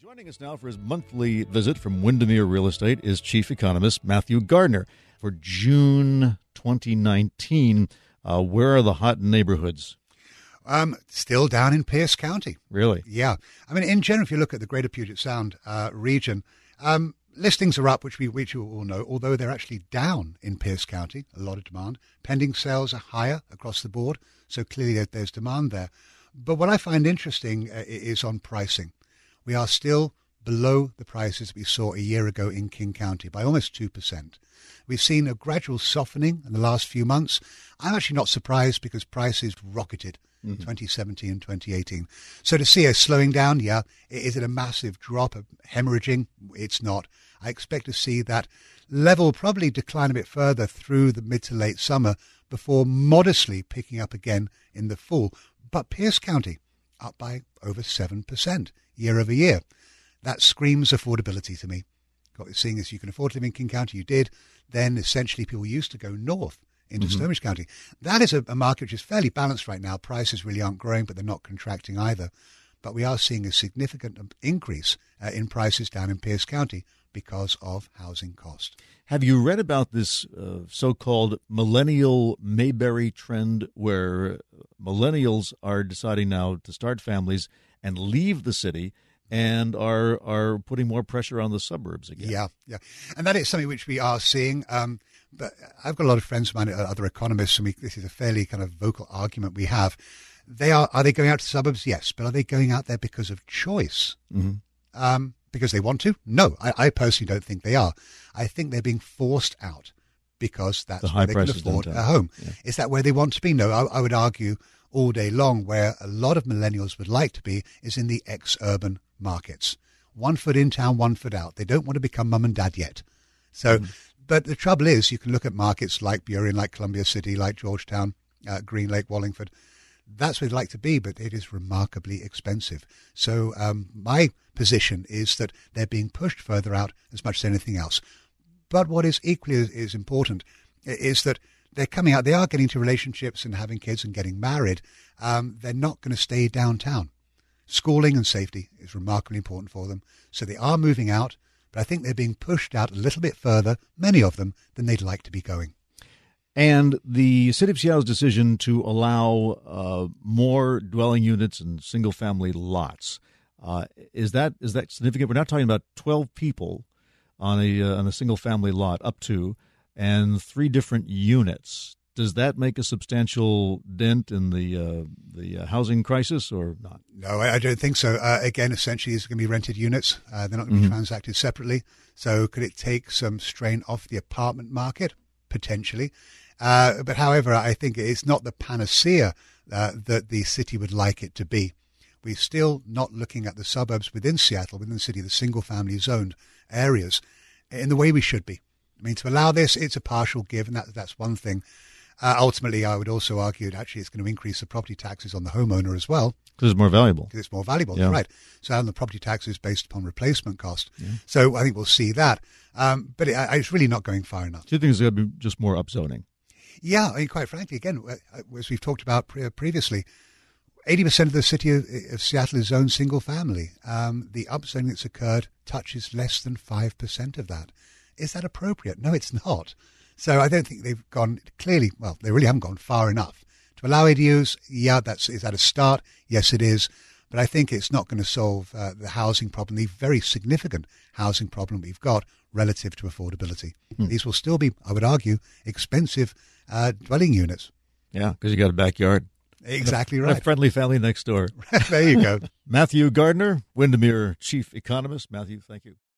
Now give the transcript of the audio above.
Joining us now for his monthly visit from Windermere Real Estate is Chief Economist Matthew Gardner. For June 2019, where are the hot neighborhoods? Still down in Pierce County. Really? Yeah. I mean, in general, if you look at the Greater Puget Sound region, listings are up, which you all know, although they're actually down in Pierce County, a lot of demand. Pending sales are higher across the board, so clearly there's demand there. But what I find interesting is on pricing. We are still below the prices we saw a year ago in King County by almost 2%. We've seen a gradual softening in the last few months. I'm actually not surprised because prices rocketed in 2017 and 2018. So to see a slowing down, yeah, is it a massive drop, of hemorrhaging? It's not. I expect to see that level probably decline a bit further through the mid to late summer before modestly picking up again in the fall. But Pierce County up by over 7% year over year. That screams affordability to me. What you're seeing is you can afford to live in King County, you did, then essentially people used to go north into Stonehenge County. That is a market which is fairly balanced right now. Prices really aren't growing, but they're not contracting either. But we are seeing a significant increase in prices down in Pierce County because of housing cost. Have you read about this so-called millennial Mayberry trend where millennials are deciding now to start families and leave the city and are putting more pressure on the suburbs again? Yeah. And that is something which we are seeing. But I've got a lot of friends of mine, other economists, and this is a fairly kind of vocal argument we have. Are they going out to the suburbs? Yes. But are they going out there because of choice? Because they want to? No, I personally don't think they are. I think they're being forced out because that's where they can afford a home. Yeah. Is that where they want to be? No, I would argue all day long where a lot of millennials would like to be is in the ex-urban markets. 1 foot in town, 1 foot out. They don't want to become mum and dad yet. So, but the trouble is you can look at markets like Burien, like Columbia City, like Georgetown, Green Lake, Wallingford. That's where they'd like to be, but it is remarkably expensive. So my position is that they're being pushed further out as much as anything else. But what is equally as important is that they're coming out, they are getting into relationships and having kids and getting married. They're not going to stay downtown. Schooling and safety is remarkably important for them. So they are moving out, but I think they're being pushed out a little bit further, many of them, than they'd like to be going. And the City of Seattle's decision to allow more dwelling units and single-family lots, is that significant? We're not talking about 12 people on a single-family lot up to, and 3 different units. Does that make a substantial dent in the housing crisis or not? No, I don't think so. Again, essentially, these are going to be rented units. They're not going to be transacted separately. So could it take some strain off the apartment market? Potentially. But however, I think it's not the panacea that the city would like it to be. We're still not looking at the suburbs within Seattle, within the city, the single-family zoned areas, in the way we should be. I mean, to allow this, it's a partial give, and that's one thing. Ultimately, I would also argue that actually it's going to increase the property taxes on the homeowner as well. Because it's more valuable. Because it's more valuable, yeah. Right. So the property tax is based upon replacement cost. Yeah. So I think we'll see that. But it's really not going far enough. Do you think it's going to be just more upzoning? Yeah, I mean, quite frankly, again, as we've talked about previously, 80% of the city of Seattle is zoned single family. The upzoning that's occurred touches less than 5% of that. Is that appropriate? No, it's not. So I don't think they've gone clearly, well, they really haven't gone far enough. To allow ADUs, yeah, is that a start? Yes, it is. But I think it's not going to solve the housing problem, the very significant housing problem we've got relative to affordability. These will still be, I would argue, expensive dwelling units. Yeah, because you got a backyard. Exactly right. A friendly family next door. There you go. Matthew Gardner, Windermere Chief Economist. Matthew, thank you.